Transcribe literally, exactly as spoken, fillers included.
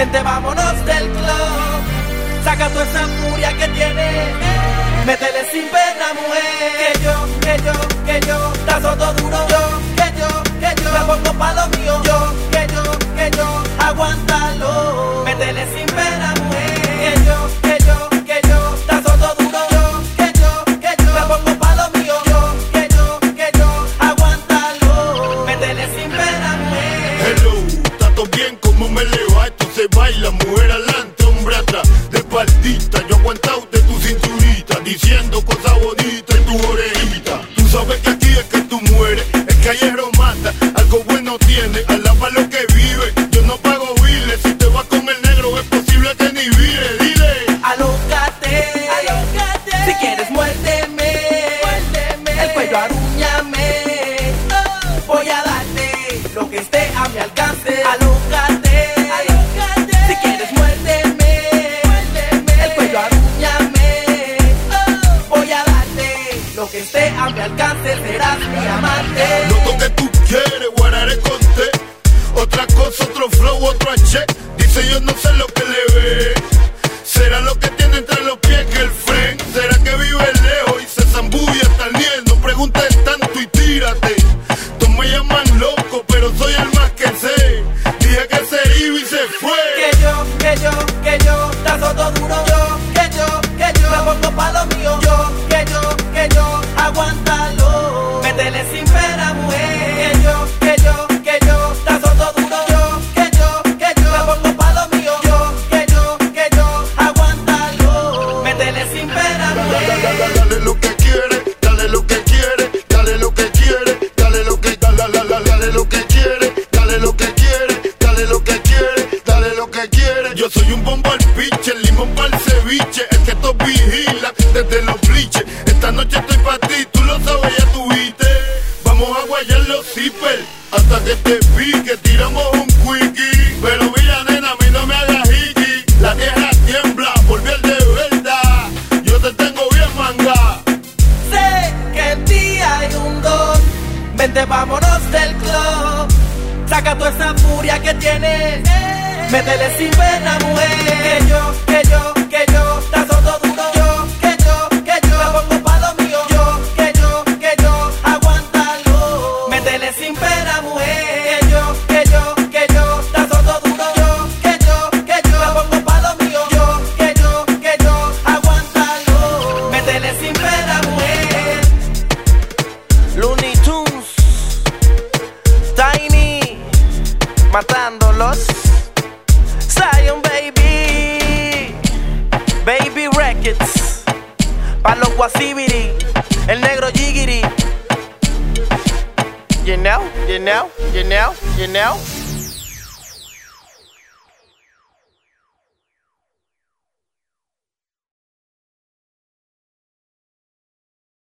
Vente, vámonos del club. Saca toda esa furia que tienes. Métele sin pena, mujer. Que yo, que yo, que yo te azoto duro. Yo, que yo, que yo me pongo pa' lo mío. Yo, que yo, que yo aguántalo. Métele sin pena, mujer. Que yo, que yo, que yo te azoto duro. Yo, que yo, que yo me pongo pa' lo mío. Yo, que yo, que yo aguántalo. Métele sin pena, mujer. Hello, ¿tato bien? ¿Cómo me le va? Esto se baila, mujer adelante, hombre atrás. De espaldita, yo aguantado de tu cinturita, diciendo cosas bonitas en tu orejita. Tú sabes que aquí es que tú mueres, es que callejero mata, algo bueno tiene, alaba lo que vive. Yo no pago biles, si te vas con el negro es posible que ni vire. Dile, alócate, alócate. Si quieres muérdeme, muérdeme. El cuello arúñame. Oh. Voy a darte lo que esté a mi alcance. Alócate, alócate. Si quieres muérdeme, muérdeme. El cuello arúñame. Oh. Voy a darte lo que esté a mi alcance. Serás mi amante. noto que tú quieres, guardaré con té. Otra cosa, otro flow, otro H. Dice yo no sé lo que le ve. ¿Será lo que tiene entre los pies que el fren? ¿Será que vive lejos y se zambulla hasta el niel? No preguntes tanto y tírate. Todos me llaman loco, pero soy el más que sé. Dije que se iba y se fue. Que yo, que yo, que yo te azoto duro. Yo, que yo, que yo me pongo pa' lo mío. Yo, que yo, que yo aguántalo. Métele sin pena, mujer. Que yo, que yo, que yo te azoto duro. Yo, que yo, que yo me pongo pa' lo mío. Yo, que yo, que yo aguántalo. Métele sin pena, mujer. Dale lo que quiere, dale lo que quiere, dale lo que quiere, dale lo que dale, dale, dale lo que quiere, dale lo que quiere, dale lo que quiere, dale lo que quiere. Yo soy un bombo al piche, el limón pa'l ceviche, el que todos vigilan desde los bliches. Esta noche estoy pa' ti, tú lo sabes, ya tuviste. Vamos a guayar los zippers hasta que te pique, tiramos un quickie. Pero mira, nena, a mí no me hagas hiki. La tierra tiembla, volví al de verdad. Yo te tengo bien manga. Sé que en ti hay un don. Vente, vámonos del club. Saca toda esa furia que tienes. Métele sin pena, mujer. Que yo, que yo, que yo te azoto duro. Yo, que yo, que yo me pongo pa' lo mío. Yo, que yo, que yo aguántalo. Métele sin pena, mujer. Que yo, que yo, que yo te azoto duro. Yo, que yo, que yo me pongo pa' lo mío. Yo, que yo, que yo aguántalo. Métele sin pena, mujer. Looney Tunes, Tiny, matándolos. Zion Baby, Baby Records, pa' los Guasibiri, el negro Jigiri. You know, you know, you know, you know.